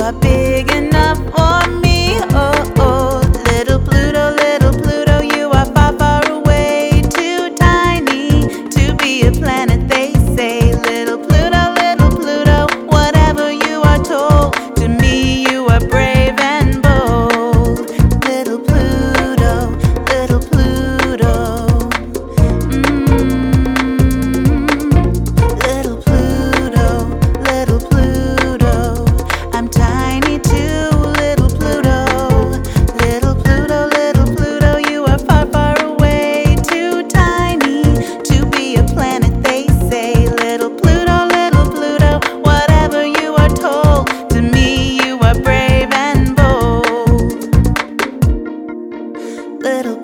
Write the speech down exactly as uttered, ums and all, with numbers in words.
are big enough for me. Oh, oh, little Pluto, little Pluto, you are far, far away, too tiny to be a planet, they say. Little Pluto, little Pluto, whatever you are told, to me you are brave and bold. Little Pluto, little Pluto, mm. Little Pluto, little Pluto, I'm tiny too, little Pluto. Little Pluto, little Pluto, you are far, far away, too tiny to be a planet, they say. Little Pluto, little Pluto, whatever you are told, to me you are brave and bold. Little